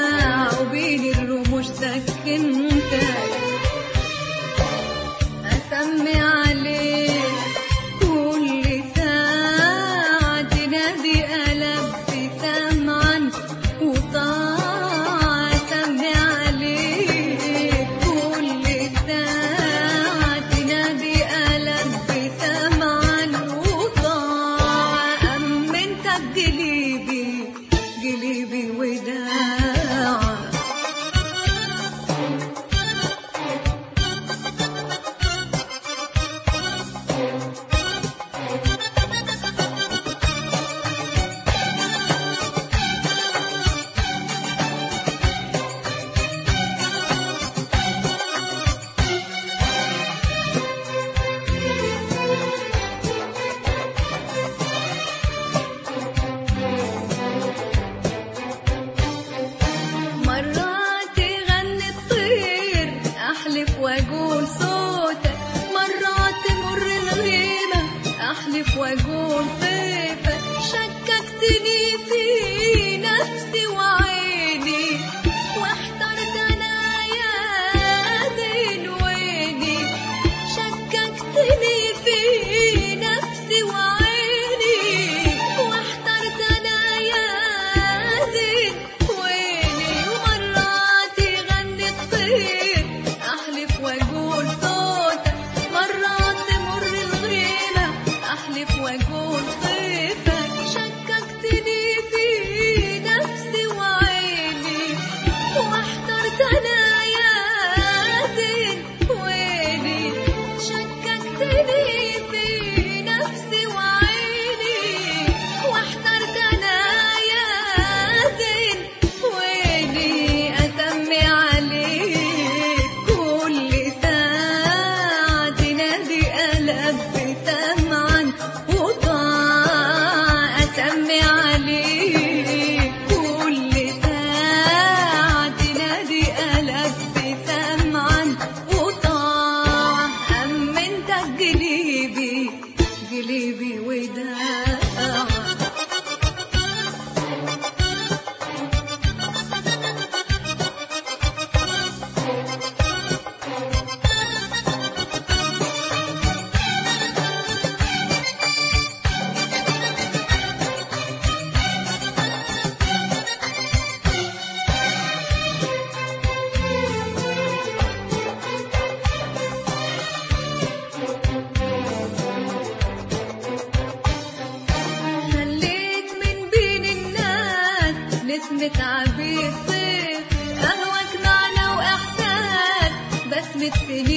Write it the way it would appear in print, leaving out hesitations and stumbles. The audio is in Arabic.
وبين الرموش سكنتك، أسمي عليك كل ساعة تنادي ألبي سمعا وطاعة، أسمي عليك كل ساعة تنادي ألبي سمعا وطاعة، أمنتك قلبي وداعة. مرات يغني الطير أحلف وأقول صوتك، مرات تمر الغيمة أحلف وأقول طيفك، شككتني في نفسي وعيني واحترت أنا يا دين ويني، شككتني في نفسي وعيني واحترت أنا يا دين ويني، ومرات يغني الطير أحلف وأقول صوتك، مرات تمر الغيمة أحلف وأقول طيفك، شككتني في نفسي وعيني واحترت أنا يا دين ويني، شككتني في نفسي وعيني واحترت أنا يا دين ويني، أسمي عليك كل ساعة تنادي ألبي سمعا وطاعة، أسمي عليك كل ساعة تنادي ألبي سمعا وطاعة، أمنتك قلبي وداعة. خليك من بين الناس نسمة عبير صيف، أهواك معنى وإحساس بسمة سنين